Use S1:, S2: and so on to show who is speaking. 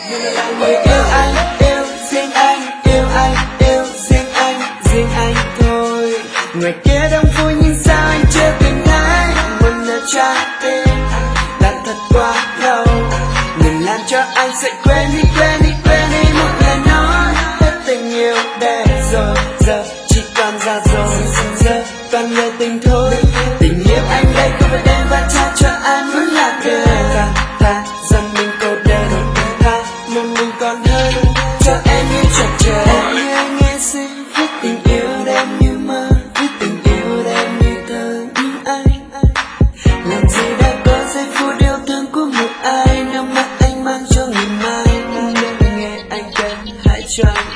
S1: Người yêu anh, yêu riêng anh, yêu anh, yêu riêng anh thôi. Người kia đông vui nhưng sao anh chưa tìm thấy một nơi trái tim đã thật quá lâu. Đừng làm cho anh sẽ quên đi một lời nói hết tình yêu để rồi. Giờ chỉ còn ra rồi, giờ còn lời tình thôi. Tình yêu anh đây không phải đem và trao cho anh muốn là đời. Tha rằng mình cô đơn, tha một mình còn hơn cho em như chợt trời. Em nghe xin viết tình yêu đem như mơ, viết tình yêu đem như thơ như anh. Làm gì đã có giây phút yêu thương của một ai, nước mắt anh mang cho ngày mai. Nếu nghe anh kể hãy cho anh